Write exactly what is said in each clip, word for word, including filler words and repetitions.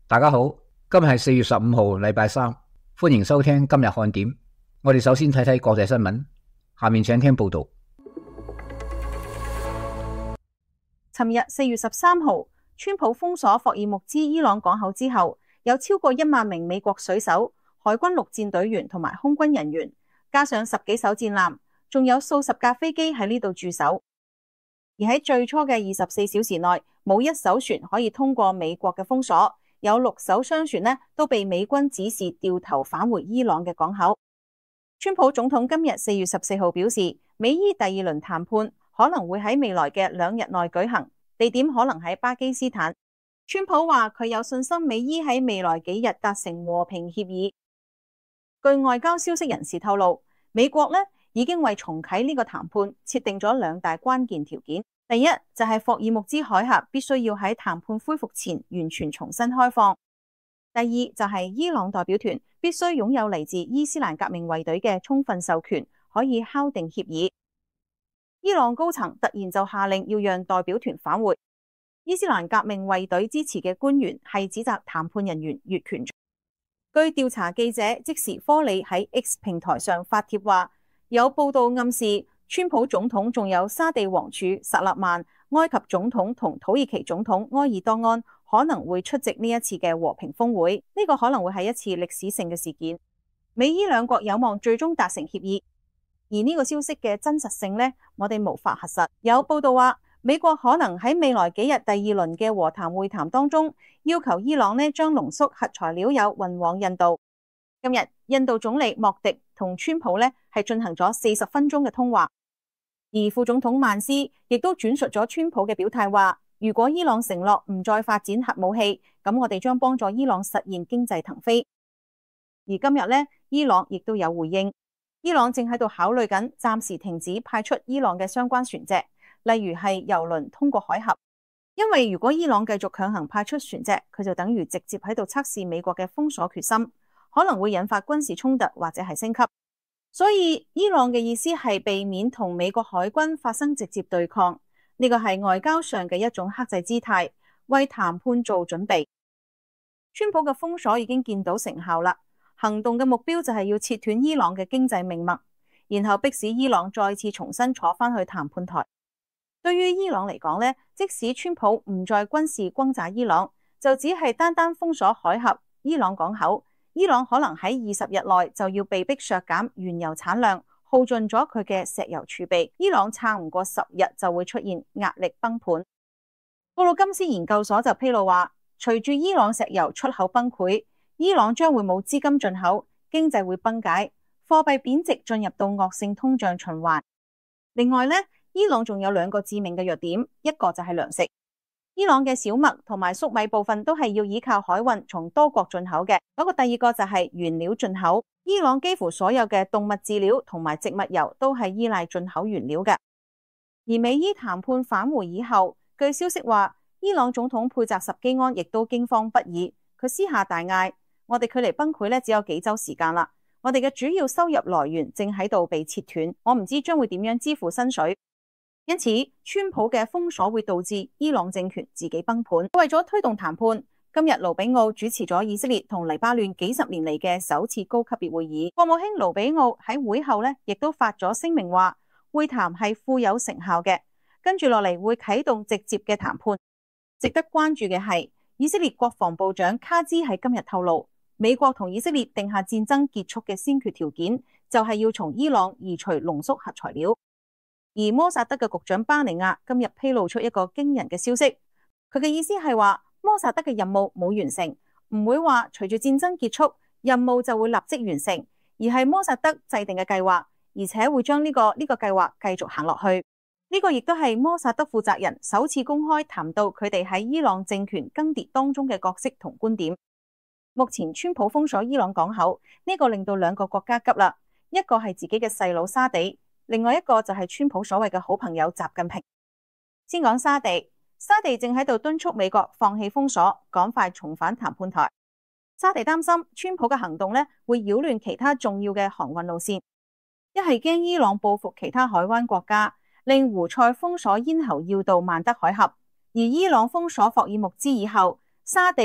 大家好，今日係四月十五號，禮拜三，歡迎收聽今日看點。我哋首先睇睇國際新聞，下面請聽報道。 尋日四月十三號，川普封鎖霍爾木茲伊朗港口之後，有超過一萬名美國水手、海軍陸戰隊員同埋空軍人員，加上十幾艘戰艦，仲有數十架飛機喺呢度駐守。而喺最初嘅二十四小時內，冇一艘船可以通過美國嘅封鎖。有六艘商船呢都被美軍指示掉頭返回伊朗嘅港口。川普總統今日四月十四號表示，美伊第二輪談判可能會喺未來嘅兩日內舉行，地點可能喺巴基斯坦。川普話佢有信心美伊喺未來幾日達成和平協議。據外交消息人士透露，美國呢已經為重啟呢個談判設定咗兩大關鍵條件。第一就係霍爾木茲海峽必須要喺談判恢復前完全重新開放。第二就係伊朗代表團必須擁有嚟自伊斯蘭革命衛隊嘅充分授權，可以敲定協議。伊朗高層突然就下令要讓代表團返回。伊斯蘭革命衛隊支持嘅官員係指責談判人員越權。據調查記者即時科里喺 X 平台上發帖話，有報道暗示川普總統仲有沙地王儲薩勒曼、埃及總統同土耳其總統埃爾多安可能會出席呢一次嘅和平峰會，呢個可能會係一次歷史性嘅事件。美伊兩國有望最終達成協議，而呢個消息嘅真實性呢，我哋無法核實。有報道話，美國可能喺未來幾日第二輪嘅和談會談當中，要求伊朗呢將濃縮核材料油運往印度。今日印度總理莫迪同川普呢係進行咗四十分鐘嘅通話。而副總統曼斯亦都轉述咗川普嘅表態，話如果伊朗承諾唔再發展核武器，咁我哋將幫助伊朗實現經濟騰飛。而今日呢，伊朗亦都有回應，伊朗正喺度考慮緊暫時停止派出伊朗嘅相關船隻，例如係油輪通過海峽，因為如果伊朗繼續強行派出船隻，佢就等於直接喺度測試美國嘅封鎖決心，可能會引發軍事衝突或者係升級。所以伊朗嘅意思係避免同美國海軍發生直接對抗，呢個係外交上嘅一種克制姿態，為談判做準備。川普嘅封鎖已經見到成效啦，行動嘅目標就係要切斷伊朗嘅經濟命脈，然後迫使伊朗再次重新坐翻去談判台。對於伊朗嚟講呢，即使川普唔再軍事轟炸伊朗，就只係單單封鎖海峽、伊朗港口，伊朗可能喺二十日內就要被迫削減原油產量，耗盡咗佢嘅石油儲備。伊朗撐唔過十日就會出現壓力崩盤。布魯金斯研究所就披露話，隨住伊朗石油出口崩潰，伊朗將會冇資金進口，經濟會崩解，貨幣貶值進入到惡性通脹循環。另外呢，伊朗仲有兩個致命嘅弱點，一個就係糧食。伊朗嘅小麥同埋粟米部分都係要依靠海運從多國進口嘅。嗰個第二個就係原料進口。伊朗幾乎所有嘅動物飼料同埋植物油都係依賴進口原料嘅。而美伊談判返回以後，據消息話，伊朗總統佩澤什基安亦都驚慌不已。佢私下大嗌：我哋距離崩潰咧只有幾週時間啦，我哋嘅主要收入來源正喺度被切斷，我唔知將會點樣支付薪水。因此，川普嘅封鎖會導致伊朗政權自己崩盤。為咗推動談判，今日盧比奧主持咗以色列同黎巴嫩幾十年嚟嘅首次高級別會議。國務卿盧比奧喺會後呢亦都發咗聲明話，會談係富有成效嘅，跟住落嚟會啟動直接嘅談判。值得關注嘅係，以色列國防部長卡茲喺今日透露，美國同以色列定下戰爭結束嘅先決條件，就係要從伊朗移除濃縮核材料。而摩薩德嘅局長巴尼亞今日披露出一個驚人嘅消息，佢嘅意思係話摩薩德嘅任務冇完成，唔會話隨住戰爭結束，任務就會立即完成，而係摩薩德制定嘅計劃，而且會將呢個呢個計劃繼續行落去。呢個亦都係摩薩德負責人首次公開談到佢哋喺伊朗政權更迭當中嘅角色同觀點。目前川普封鎖伊朗港口，呢個令到兩個國家急啦，一個係自己嘅細佬沙地。另外一個就係川普所謂嘅好朋友習近平。先講沙地，沙地正喺度敦促美國放棄封鎖，趕快重返談判台。沙地擔心川普嘅行動咧會擾亂其他重要嘅航運路線，一係驚伊朗報復其他海灣國家，令胡塞封鎖咽喉要道曼德海峽，而伊朗封鎖霍爾木茲以後，沙地咧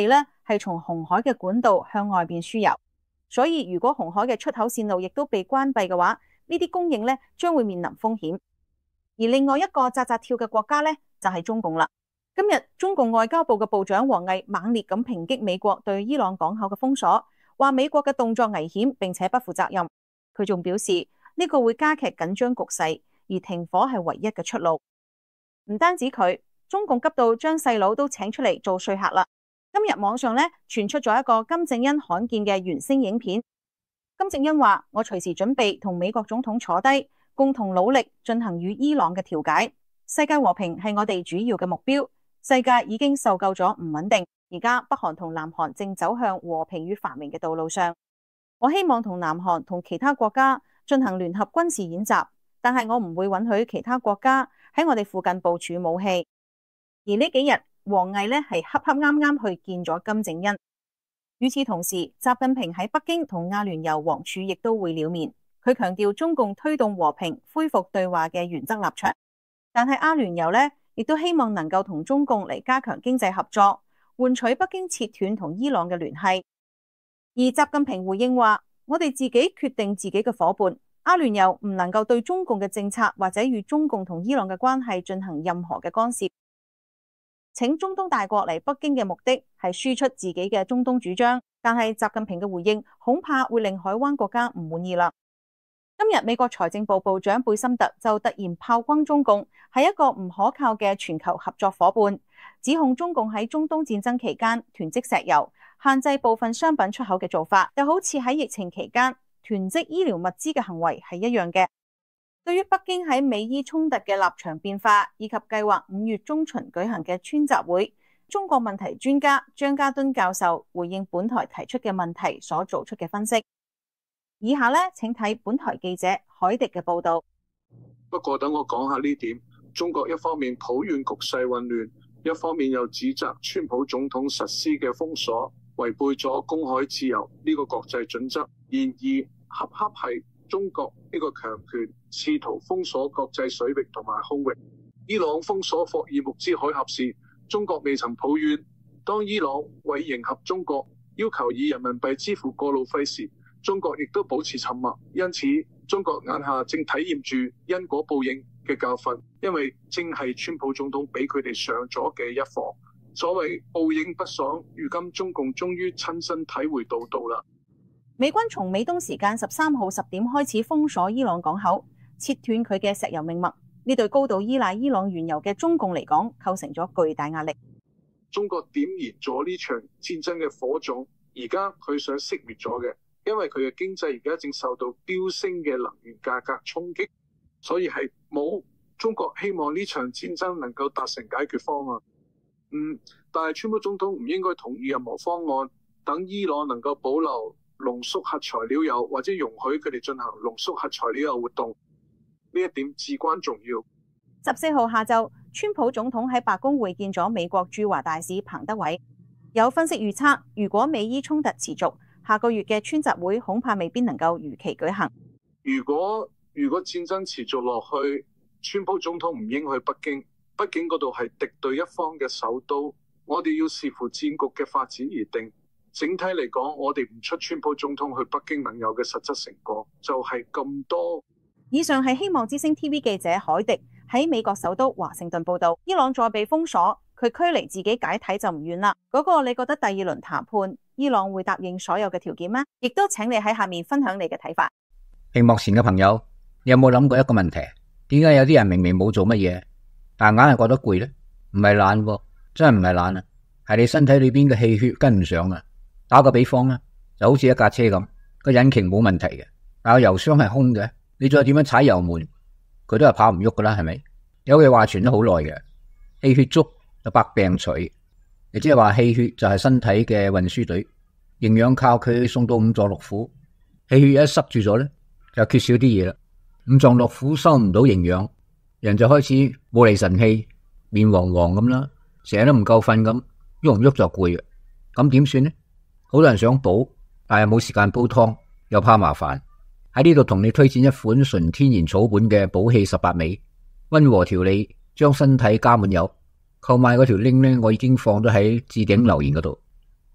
係從紅海嘅管道向外邊輸油，所以如果紅海嘅出口線路亦都被關閉嘅話，呢啲供應咧將會面臨風險。而另外一個扎扎跳嘅國家咧就係中共啦。今日中共外交部嘅部長王毅猛烈咁抨擊美國對伊朗港口嘅封鎖，話美國嘅動作危險並且不負責任。佢仲表示呢個會加劇緊張局勢，而停火係唯一嘅出路。唔單止佢，中共急到將細佬都請出嚟做說客啦。今日網上咧傳出咗一個金正恩罕見嘅原聲影片。金正恩話：我隨時準備同美國總統坐低，共同努力進行與伊朗嘅調解。世界和平係我哋主要嘅目標。世界已經受夠咗唔穩定，而家北韓同南韓正走向和平與繁榮嘅道路上。我希望同南韓同其他國家進行聯合軍事演習，但係我唔會允許其他國家喺我哋附近部署武器。而呢幾日，王毅呢係恰恰啱啱去見咗金正恩。與此同時，習近平喺北京同阿聯酋王儲亦都會了面。佢強調中共推動和平、恢復對話嘅原則立場，但係阿聯酋呢，亦都希望能夠同中共嚟加強經濟合作，換取北京切斷同伊朗嘅聯繫。而習近平回應話：我哋自己決定自己嘅夥伴，阿聯酋唔能夠對中共嘅政策或者與中共同伊朗嘅關係進行任何嘅干涉。請中東大國嚟北京嘅目的係輸出自己嘅中東主張，但係習近平嘅回應恐怕會令海灣國家唔滿意啦。今日美國財政部部長貝森特就突然炮轟中共係一個唔可靠嘅全球合作夥伴，指控中共喺中東戰爭期間囤積石油、限制部分商品出口嘅做法，就好似喺疫情期間囤積醫療物資嘅行為係一樣嘅。對於北京喺美伊衝突嘅立場變化，以及計劃五月中旬舉行嘅川習會，中國問題專家張家敦教授回應本台提出嘅問題所做出嘅分析。以下呢，請睇本台記者海迪嘅報道。 不過等我講下呢點，中國一方面抱怨局勢混亂，一方面又指責川普總統實施嘅封鎖違背咗公海自由呢個國際準則。然而恰恰係中國呢個強權試圖封鎖國際水域同埋空域。伊朗封鎖霍爾木茲海峽時，中國未曾抱怨；當伊朗為迎合中國要求以人民幣支付過路費時，中國亦都保持沉默。因此中國眼下正體驗住因果報應嘅教訓，因為正係川普總統俾佢哋上咗嘅一課。所謂報應不爽，如今中共終於親身體會到到啦。 美軍從美東時間十三號十點開始封鎖伊朗港口，切斷佢嘅石油命脈。呢對高度依賴伊朗原油嘅中共嚟講，構成咗巨大壓力。 中國點燃咗呢場戰爭嘅火種，而家佢想熄滅咗嘅，因為佢嘅經濟而家正受到飆升嘅能源價格衝擊，所以係冇中國希望呢場戰爭能夠達成解決方案。嗯，但係川普總統唔應該同意任何方案，等伊朗能夠保留濃縮核材料油，或者容許佢哋進行濃縮核材料油活動，呢一點至關重要。 十四號下晝，川普總統喺白宮會見咗美國駐華大使彭德偉。有分析預測，如果美伊衝突持續，下個月嘅川習會恐怕未必能夠如期舉行。 如果如果戰爭持續落去，川普總統唔應去北京，畢竟嗰度係敵對一方嘅首都。我哋要視乎戰局嘅發展而定。整體嚟講，我哋唔出川普總統去北京能有嘅實質成果就係咁多。 以上係希望之聲 T V 記者海迪喺美國首都華盛頓報道。伊朗再被封鎖，佢距離自己解體就唔遠啦。嗰個你覺得第二輪談判伊朗會答應所有嘅條件咩？亦都請你喺下面分享你嘅睇法。 屏幕前嘅朋友，你有冇諗過一個問題？點解有啲人明明冇做乜嘢，但硬係覺得攰呢？唔係懶喎，真係唔係懶啊，係你身體裏邊嘅氣血跟唔上啊。打個比方啦，就好似一架車咁，個引擎冇問題嘅，但係油箱係空嘅，你再點樣踩油門，佢都係跑唔喐噶啦，係咪？有句話傳咗好耐嘅，氣血足就百病除，亦即係話氣血就係身體嘅運輸隊，營養靠佢送到五臟六腑，氣血一塞住咗咧，就缺少啲嘢啦。五臟六腑收唔到營養，人就開始冇厘神氣，面黃黃咁啦，成日都唔夠瞓咁，喐唔喐就攰嘅，咁點算呢？好多人想補，但係冇時間煲湯，又怕麻煩。喺呢度同你推薦一款純天然草本嘅補氣十八味，溫和調理，將身體加滿油。購買嗰條 link 呢，我已經放咗喺置頂留言嗰度。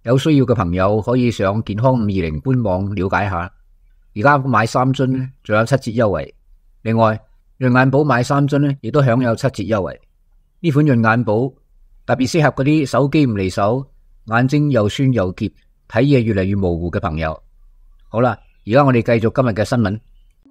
有需要嘅朋友可以上健康五二零官網了解下。而家買三樽咧，仲有七折優惠。另外，潤眼寶買三樽咧，亦都享有七折優惠。呢款潤眼寶特別適合嗰啲手機唔離手、眼睛又酸又澀、睇嘢越嚟越模糊嘅朋友。好啦，而家我哋繼續今日嘅新聞。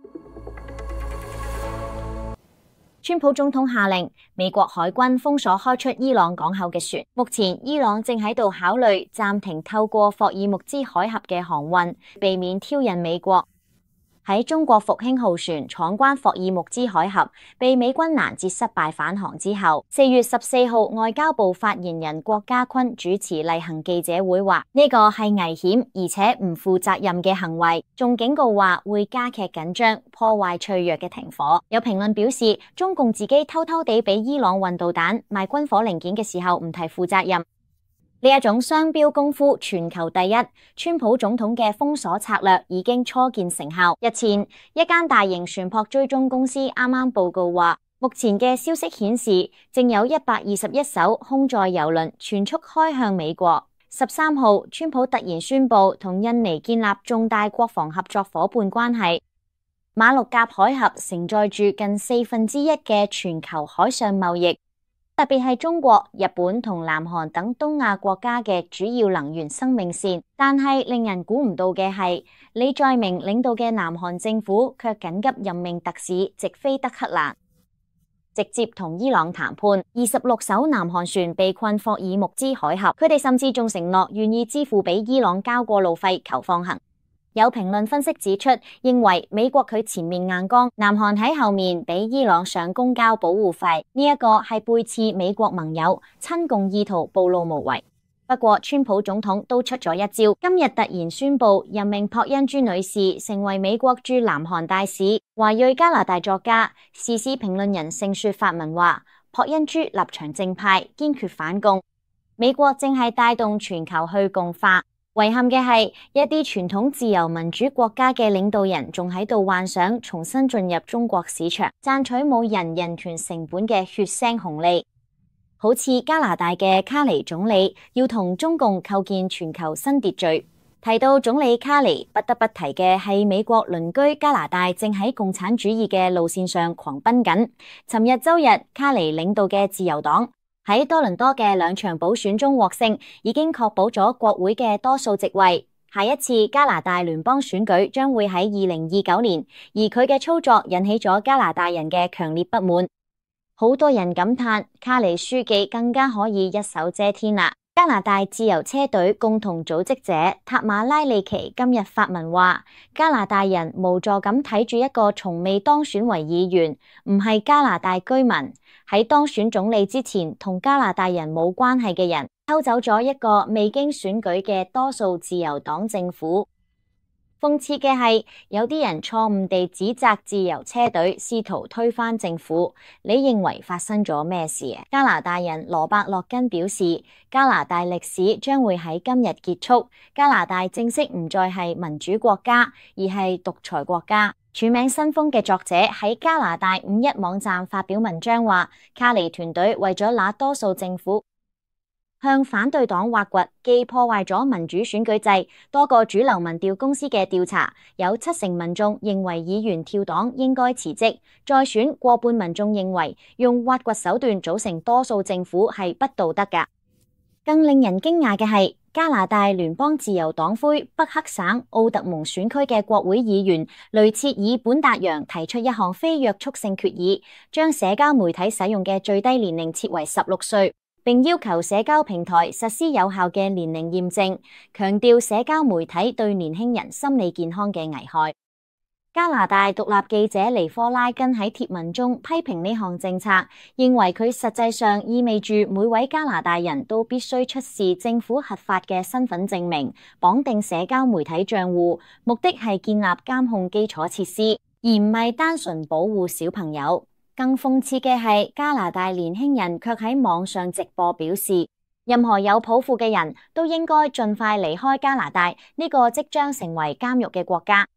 川普總統下令美國海軍封鎖開出伊朗港口嘅船。目前伊朗正喺度考慮暫停透過霍爾木茲海峽嘅航運，避免挑釁美國。喺中國復興號船闖關霍爾木茲海峽，被美軍攔截失敗返航之後，四月十四號外交部發言人郭家坤主持例行記者會話：呢個係危險而且唔負責任嘅行為，仲警告話會加劇緊張，破壞脆弱嘅停火。有評論表示，中共自己偷偷地俾伊朗運導彈、賣軍火零件嘅時候唔提負責任。呢一種雙標功夫全球第一，川普總統嘅封鎖策略已經初見成效。日前，一間大型船舶追蹤公司啱啱報告話，目前嘅消息顯示，正有一百二十一艘空載油輪全速開向美國。十三號，川普突然宣布同印尼建立重大國防合作夥伴關係。馬六甲海峽承載住近四分之一嘅全球海上貿易。特別係中國、日本同南韓等東亞國家嘅主要能源生命線，但係令人估唔到嘅係，李在明領導嘅南韓政府卻緊急任命特使直飛德黑蘭，直接同伊朗談判。二十六艘南韓船被困霍爾木茲海峽，佢哋甚至仲承諾願意支付俾伊朗交過路費求放行。有評論分析指出，認為美國佢前面硬剛，南韓喺後面俾伊朗上公交保護費，呢一個係背刺美國盟友，親共意圖暴露無遺。不過，川普總統都出咗一招，今日突然宣布任命朴恩珠女士成為美國駐南韓大使。華裔加拿大作家、時事評論人盛雪發文話，朴恩珠立場正派，堅決反共。美國正係帶動全球去共化。遺憾嘅係，一啲傳統自由民主國家嘅領導人仲喺度幻想重新進入中國市場，賺取冇人人權成本嘅血腥紅利。好似加拿大嘅卡尼總理要同中共構建全球新秩序。提到總理卡尼，不得不提嘅係美國鄰居加拿大正喺共產主義嘅路線上狂奔緊。尋日周日，卡尼領導嘅自由黨喺多倫多嘅兩場補選中獲勝，已經確保咗國會嘅多數席位。下一次加拿大聯邦選舉將會喺二零二九年，而佢嘅操作引起咗加拿大人嘅強烈不滿。好多人感嘆卡尼書記更加可以一手遮天啦。加拿大自由車隊共同組織者塔馬拉利奇今日發文話，加拿大人無助咁睇住一個從未當選為議員，唔係加拿大居民，喺當選總理之前同加拿大人冇關係嘅人，偷走咗一個未經選舉嘅多數自由黨政府。諷刺嘅係，有啲人錯誤地指責自由車隊試圖推翻政府。你認為發生咗咩事啊？加拿大人羅伯洛根表示，加拿大歷史將會喺今日結束。加拿大正式唔再係民主國家，而係獨裁國家。署名新風嘅作者喺加拿大五一網站發表文章話，卡尼團隊為咗拿多數政府，向反對黨挖掘，既破壞咗民主選舉制。多個主流民調公司嘅調查，有七成民眾認為議員跳黨應該辭職，再選過半民眾認為用挖掘手段組成多數政府係不道德㗎。更令人驚訝嘅係，加拿大聯邦自由黨魁北克省奧特蒙選區嘅國會議員雷切爾本達揚提出一項非約束性決議，將社交媒體使用嘅最低年齡設為十六歲。並要求社交平台實施有效嘅年齡驗證，強調社交媒體對年輕人心理健康嘅危害。加拿大獨立記者尼科拉根喺貼文中批評呢項政策，認為佢實際上意味住每位加拿大人都必須出示政府核發嘅身份證明，綁定社交媒體賬戶，目的係建立監控基礎設施，而唔係單純保護小朋友。更諷刺嘅係，加拿大年輕人卻喺網上直播表示，任何有抱負嘅人都應該盡快離開加拿大呢個即將成為監獄嘅國家。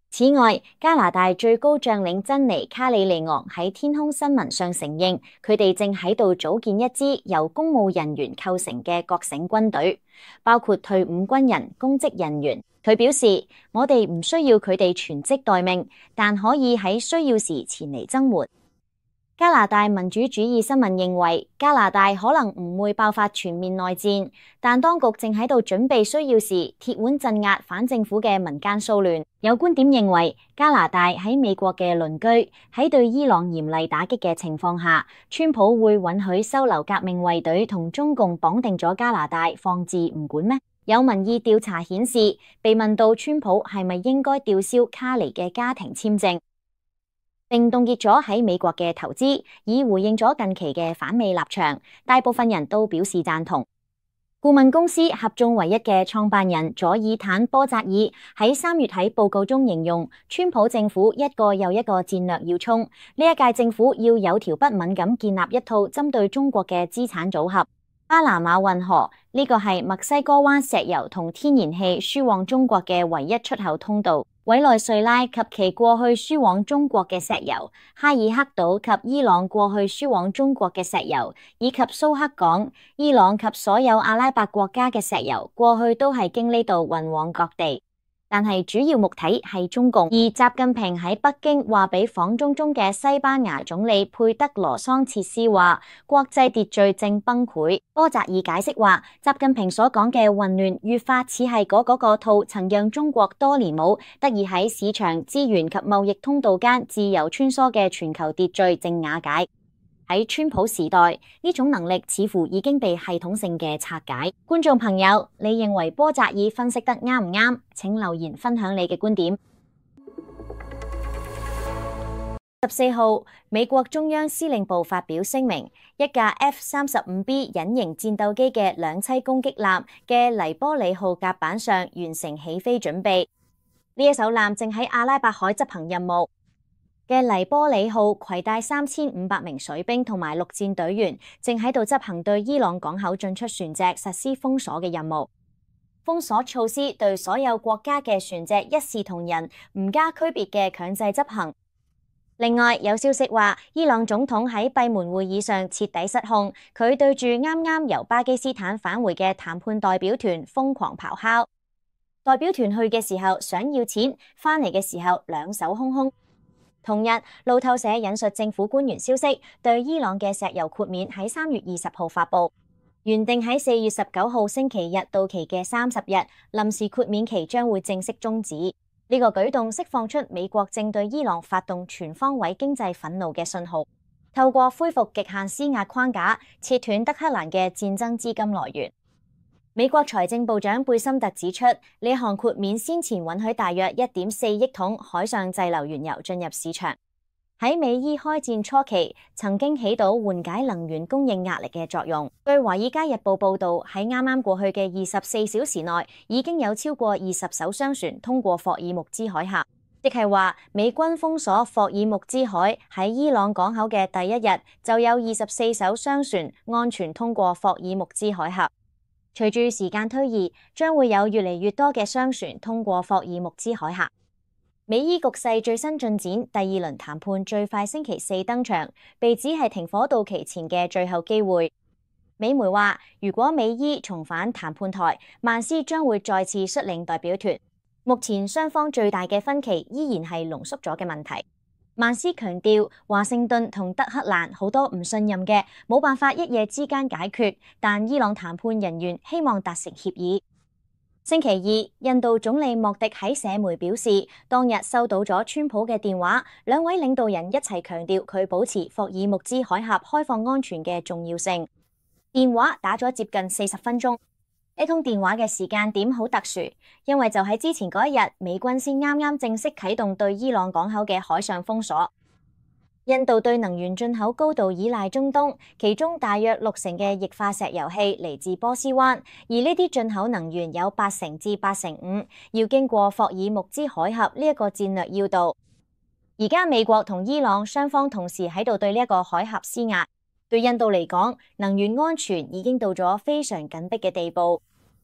此外，加拿大最高將領珍妮卡里尼昂喺天空新聞上承認，佢哋正喺度組建一支由公務人員構成嘅覺醒軍隊，包括退伍軍人、公職人員。佢表示：我哋唔需要佢哋全職待命，但可以喺需要時前嚟增援。加拿大民主主義新聞認為，加拿大可能唔會爆發全面內戰，但當局正喺度準備需要時鐵腕鎮壓反政府嘅民間騷亂。有觀點認為，加拿大喺美國嘅鄰居喺對伊朗嚴厲打擊嘅情況下，川普會允許收留革命衛隊同中共綁定咗加拿大放置唔管咩？有民意調查顯示，被問到川普係咪應該吊銷卡尼嘅家庭簽證，並凍結咗喺美國嘅投資，以回應咗近期嘅反美立場，大部分人都表示贊同。顧問公司合眾唯一嘅創辦人佐爾坦波扎爾喺三月喺報告中形容，川普政府一個又一個戰略要衝，呢一屆政府要有條不紊咁建立一套針對中國嘅資產組合。巴拿馬運河呢個係墨西哥灣石油同天然氣輸往中國嘅唯一出口通道。委內瑞拉及其過去輸往中國嘅石油，哈爾克島及伊朗過去輸往中國嘅石油，以及蘇克港、伊朗及所有阿拉伯國家嘅石油，過去都係經呢度運往各地。但係主要目體係中共，而習近平喺北京話俾訪中中嘅西班牙總理佩德羅桑切斯話，國際秩序正崩潰。波扎爾解釋話，習近平所講嘅混亂越發似係嗰嗰個套曾讓中國多年冇得以喺市場、資源及貿易通道間自由穿梭嘅全球秩序正瓦解。喺川普時代，呢種能力似乎已經被系統性嘅拆解。觀眾朋友，你認為波扎爾分析得啱唔啱？請留言分享你嘅觀點。十四號，美國中央司令部發表聲明，一架 F 三十五 B 隱形戰鬥機嘅兩棲攻擊艦嘅黎波里號甲板上完成起飛準備。呢一艘艦正喺阿拉伯海執行任務。嘅黎波里號攜帶三千五百名水兵同埋陸戰隊員，正喺度執行對伊朗港口進出船隻實施封鎖嘅任務。封鎖措施對所有國家嘅船隻一視同仁，唔加區別嘅強制執行。另外有消息話，伊朗總統喺閉門會議上徹底失控，佢對住啱啱由巴基斯坦返回嘅談判代表團瘋狂咆哮。代表團去嘅時候想要錢，翻嚟嘅時候兩手空空。同日，路透社引述政府官員消息，對伊朗嘅石油豁免喺三月二十號發布，原定喺四月十九號星期日到期嘅三十日臨時豁免期將會正式終止。呢個舉動釋放出美國正對伊朗發動全方位經濟憤怒嘅信號，透過恢復極限施壓框架，切斷德黑蘭嘅戰爭資金來源。美國財政部長貝森特指出，呢項豁免先前允許大約一點四億桶海上滯留原油進入市場，喺美伊開戰初期曾經起到緩解能源供應壓力嘅作用。據《華爾街日報》報道，喺啱啱過去嘅二十四小時內，已經有超過二十艘商船通過霍爾木茲海峽，即係話美軍封鎖霍爾木茲海喺伊朗港口嘅第一日，就有二十四艘商船安全通過霍爾木茲海峽。隨住時間推移，將會有越嚟越多嘅商船通過霍爾木茲海峽。美伊局勢最新進展，第二輪談判最快星期四登場，被指係停火到期前嘅最後機會。美媒話，如果美伊重返談判台，曼斯將會再次率領代表團。目前雙方最大嘅分歧依然係濃縮咗嘅問題。曼斯強調，華盛頓同德黑蘭好多唔信任嘅，冇辦法一夜之間解決，但伊朗談判人員希望達成協議。星期二，印度總理莫迪喺社媒表示，當日收到咗川普嘅電話，兩位領導人一齊強調佢保持霍爾木茲海峽開放安全嘅重要性。電話打咗接近四十分鐘。呢通電話嘅時間點好特殊，因為就喺之前嗰一日，美軍先啱啱正式啟動對伊朗港口嘅海上封鎖。印度對能源進口高度依賴中東，其中大約六成嘅液化石油氣嚟自波斯灣，而呢啲進口能源有八成至八成五要經過霍爾木茲海峽呢一個戰略要道。而家美國同伊朗雙方同時喺度對呢一個海峽施壓，對印度嚟講，能源安全已經到咗非常緊迫嘅地步。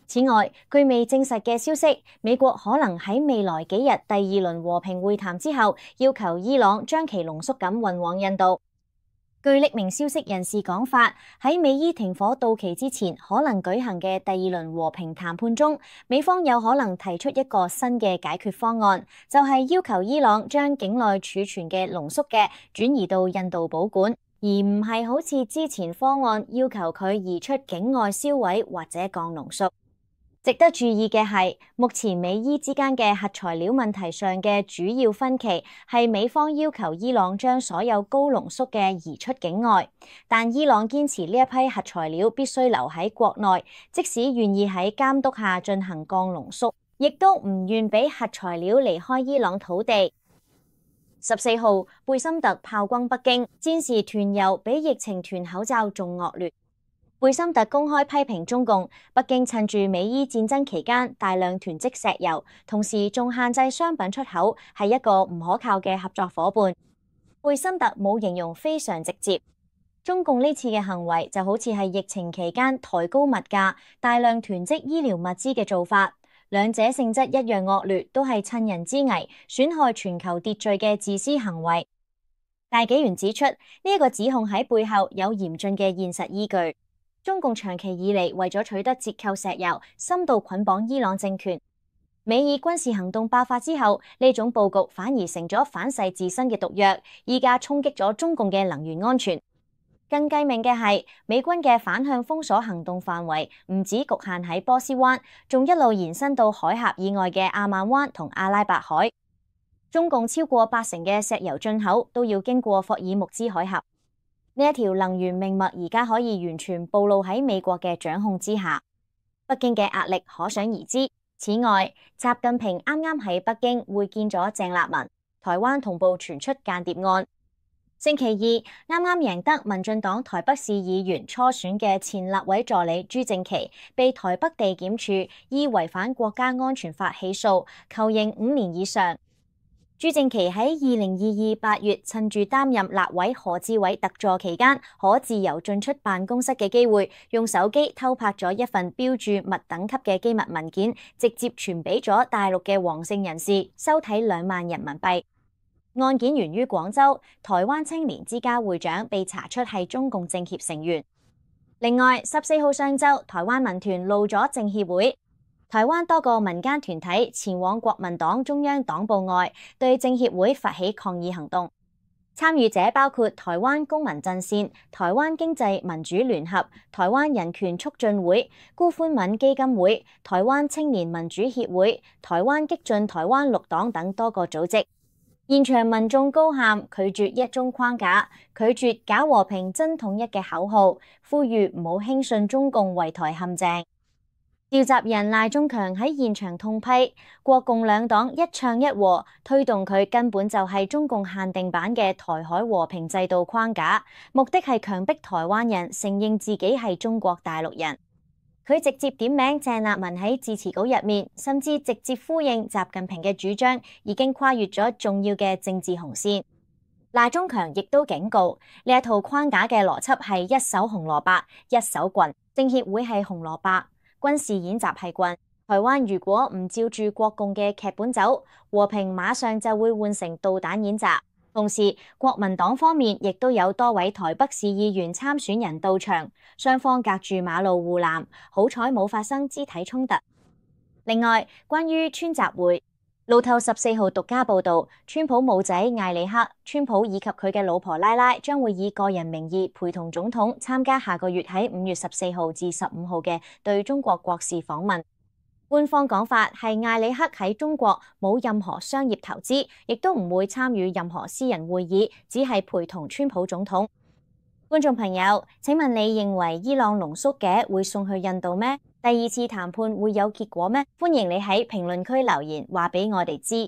此外，據未證實嘅消息，美國可能喺未來幾日第二輪和平會談之後，要求伊朗將其濃縮鈾運往印度。據匿名消息人士講法，喺美伊停火到期之前可能舉行嘅第二輪和平談判中，美方有可能提出一個新嘅解決方案，就係要求伊朗將境內儲存嘅濃縮嘅轉移到印度保管，而唔係好似之前方案要求佢移出境外銷毀或者降濃縮。值得注意嘅係，目前美伊之間嘅核材料問題上嘅主要分歧係美方要求伊朗將所有高濃縮嘅移出境外，但伊朗堅持呢一批核材料必須留喺國內，即使願意喺監督下進行降濃縮，亦都唔願俾核材料離開伊朗土地。十四號，貝森特炮轟北京，戰時團油比疫情團口罩仲惡劣。貝森特公開批評中共，北京趁住美伊戰爭期間大量囤積石油，同時仲限制商品出口，係一個唔可靠嘅合作夥伴。貝森特冇形容非常直接，中共呢次嘅行為就好似係疫情期間抬高物價、大量囤積醫療物資嘅做法，兩者性質一樣惡劣，都係趁人之危，損害全球秩序嘅自私行為。大紀元指出，呢、這、一個指控喺背後有嚴峻嘅現實依據。中共長期以嚟為咗取得折扣石油，深度捆綁伊朗政權。美伊軍事行動爆發之後，呢種佈局反而成咗反噬自身嘅毒藥，依家衝擊咗中共嘅能源安全。更計命嘅係，美軍嘅反向封鎖行動範圍唔止局限喺波斯灣，仲一路延伸到海峽以外嘅阿曼灣同阿拉伯海。中共超過八成嘅石油進口都要經過霍爾木茲海峽。呢一條能源命脈而家可以完全暴露喺美國嘅掌控之下，北京嘅壓力可想而知。此外，習近平啱啱喺北京會見咗鄭立文，台灣同步傳出間諜案。星期二啱啱贏得民進黨台北市議員初選嘅前立委助理朱正奇，被台北地檢署依違反國家安全法起訴，求刑五年以上。朱正奇喺二零二二八月趁住擔任立委何志偉特助期間，可自由進出辦公室嘅機會，用手機偷拍咗一份標注密等級嘅機密文件，直接傳俾咗大陸嘅黃姓人士，收睇兩萬人民幣。案件源於廣州，台灣青年之家會長被查出係中共政協成員。另外，十四號上晝，台灣民團怒咗政協會。台灣多個民間團體前往國民黨中央黨部外，對政協會發起抗議行動。參與者包括台灣公民陣線、台灣經濟民主聯合、台灣人權促進會、辜寬敏基金會、台灣青年民主協會、台灣激進台灣綠黨等多個組織。現場民眾高喊拒絕一中框架、拒絕假和平真統一嘅口號，呼籲唔好輕信中共圍台陷阱。召集人賴中強喺現場痛批國共兩黨一唱一和，推動佢根本就係中共限定版嘅台海和平制度框架，目的係強迫台灣人承認自己係中國大陸人。佢直接點名鄭立文喺致辭稿入面，甚至直接呼應習近平嘅主張，已經跨越咗重要嘅政治紅線。賴中強亦都警告呢一套框架嘅邏輯係一手紅蘿蔔，一手棍，政協會係紅蘿蔔。軍事演習係棍，台灣如果唔照住國共嘅劇本走，和平馬上就會換成導彈演習。同時，國民黨方面亦都有多位台北市議員參選人到場，雙方隔住馬路護欄，好彩冇發生肢體衝突。另外，關於川習會，路透十四號獨家報道，川普母仔艾里克、川普以及佢嘅老婆拉拉將會以個人名義陪同總統參加下個月喺五月十四號至十五號嘅對中國國事訪問。官方講法係艾里克喺中國冇任何商業投資，亦都唔會參與任何私人會議，只係陪同川普總統。觀眾朋友，請問你認為伊朗濃縮嘅會送去印度咩？第二次談判會有結果咩？歡迎你喺評論區留言話俾我哋知。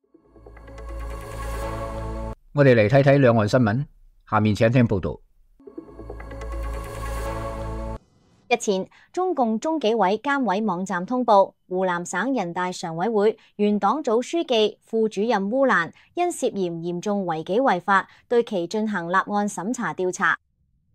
我哋嚟睇睇兩岸新聞，下面請聽報道。 日前，中共中紀委監委網站通報，湖南省人大常委會原黨組書記、副主任烏蘭因涉嫌嚴重違紀違法，對其進行立案審查調查。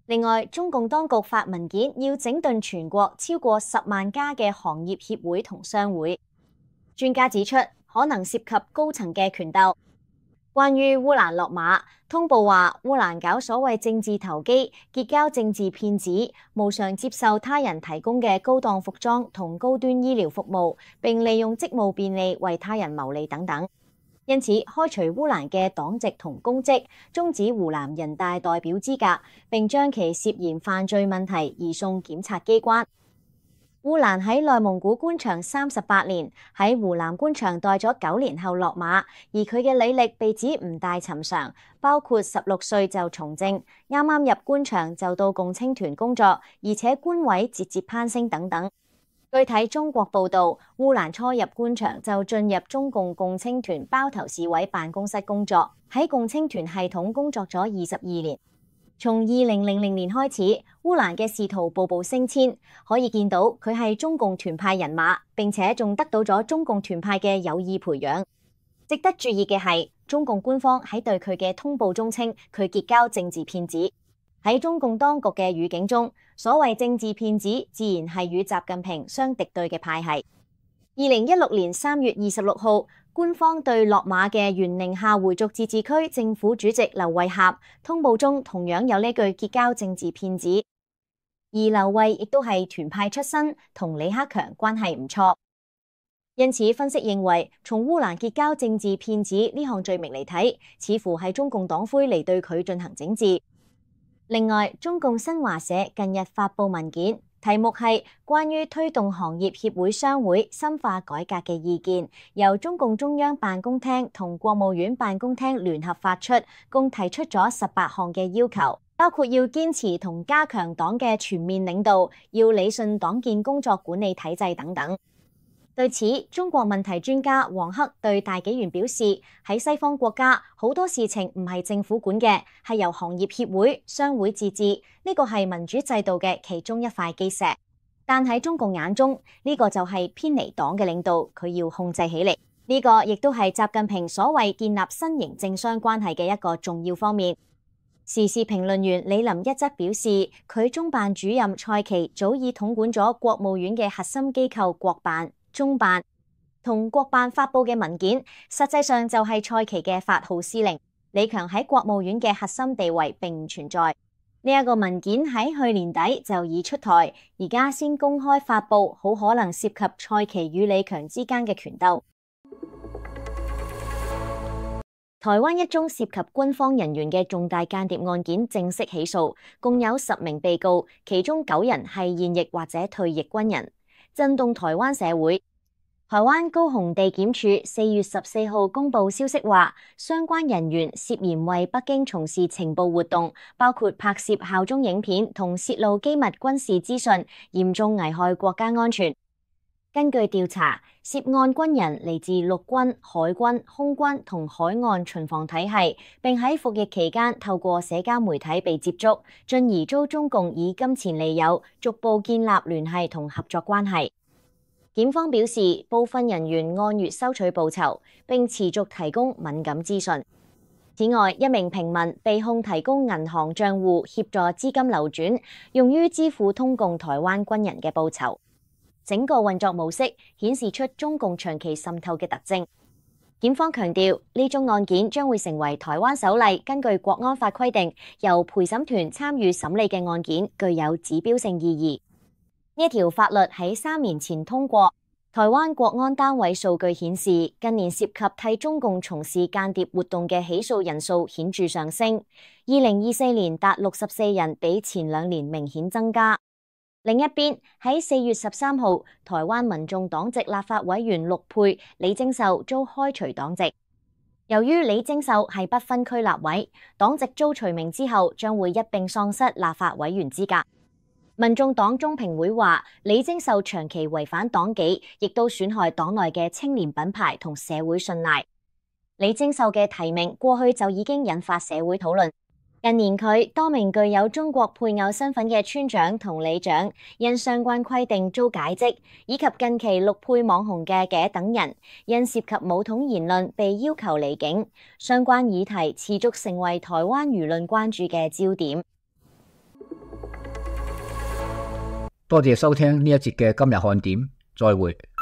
另外，中共當局發文件要整頓全國超過十萬家嘅行業協會同商會。專家指出，可能涉及高層嘅權鬥。關於烏蘭落馬，通報話烏蘭搞所謂政治投機，結交政治騙子，無償接受他人提供嘅高檔服裝同高端醫療服務，並利用職務便利為他人牟利等等。因此，開除烏蘭嘅黨籍同公職，終止湖南人大代表資格，並將其涉嫌犯罪問題移送檢察機關。烏蘭喺內蒙古官場三十八年，喺湖南官場待咗九年後落馬，而佢嘅履歷被指唔大尋常，包括十六歲就從政，啱啱入官場就到共青團工作，而且官位節節攀升等等。據睇中國報道，烏蘭初入官場就進入中共共青團包頭市委辦公室工作，喺共青團系統工作咗二十二年。從二零零零年開始，烏蘭嘅仕途步步升遷，可以見到佢係中共團派人馬，並且仲得到咗中共團派嘅有意培養。值得注意嘅係，中共官方喺對佢嘅通報中稱佢結交政治騙子。喺中共當局嘅語境中，所謂政治騙子自然係與習近平相敵對嘅派系。二零一六年三月二十六號，官方對落馬嘅原寧夏回族自治區政府主席劉慧峽通報中同樣有呢句結交政治騙子，而劉慧亦都係團派出身，同李克強關係唔錯。因此，分析認為，從烏蘭結交政治騙子呢項罪名嚟睇，似乎係中共黨魁嚟對佢進行整治。另外，中共新華社近日發布文件，題目係關於推動行業協會商會深化改革嘅意見，由中共中央辦公廳同國務院辦公廳聯合發出，共提出咗十八項嘅要求，包括要堅持同加強黨嘅全面領導，要理順黨建工作管理體制等等。對此，中國問題專家黃克對大紀元表示，喺西方國家好多事情唔係政府管嘅，係由行業協會、商會自治，呢個係民主制度嘅其中一塊基石。但喺中共眼中，呢個就係偏離黨嘅領導，佢要控制起嚟。呢個亦都係習近平所謂建立新型政商關係嘅一個重要方面。時事評論員李林一則表示，佢中辦主任蔡奇早已統管咗國務院嘅核心機構國辦、中辦同國辦發佈嘅文件，實際上就係蔡奇嘅發號施令。李強喺國務院嘅核心地位並唔存在。呢一個文件喺去年底就已出台，而家先公開發佈，好可能涉及蔡奇與李強之間嘅權鬥。台灣一宗涉及軍方人員嘅重大間諜案件正式起訴，共有十名被告，其中九人係現役或者退役軍人，震動台灣社會。台灣高雄地檢署四月十四號公布消息話，相關人員涉嫌為北京從事情報活動，包括拍攝效忠影片同洩露機密軍事資訊，嚴重危害國家安全。根據調查，涉案軍人嚟自陸軍、海軍、空軍同海岸巡防體系，並喺服役期間透過社交媒體被接觸，進而遭中共以金錢利誘，逐步建立聯繫同合作關係。檢方表示，部分人員按月收取報酬，並持續提供敏感資訊。此外，一名平民被控提供銀行賬戶協助資金流轉，用於支付通共台灣軍人嘅報酬。整個運作模式顯示出中共長期滲透嘅特徵。檢方強調，呢宗案件將會成為台灣首例根據國安法規定由陪審團參與審理嘅案件，具有指標性意義。呢一條法律喺三年前通過。台灣國安單位數據顯示，近年涉及替中共從事間諜活動嘅起訴人數顯著上升，二零二四年達六十四人，比前兩年明顯增加。另一邊，喺四月十三號，台灣民眾黨籍立法委員陸配李貞秀遭開除黨籍。由於李貞秀係不分區立委，黨籍遭除名之後，將會一併喪失立法委員資格。民眾黨中評會話，李貞秀長期違反黨紀，亦都損害黨內嘅青年品牌同社會信賴。李貞秀嘅提名過去就已經引發社會討論。近年佢多名具有中國配偶身份嘅村長同里長因相關規定遭解職，以及近期陸配網紅嘅嘅等人因涉及武統言論被要求離境，相關議題持續成為台灣輿論關注嘅焦點。 多謝收聽呢一節嘅今日看點，再會。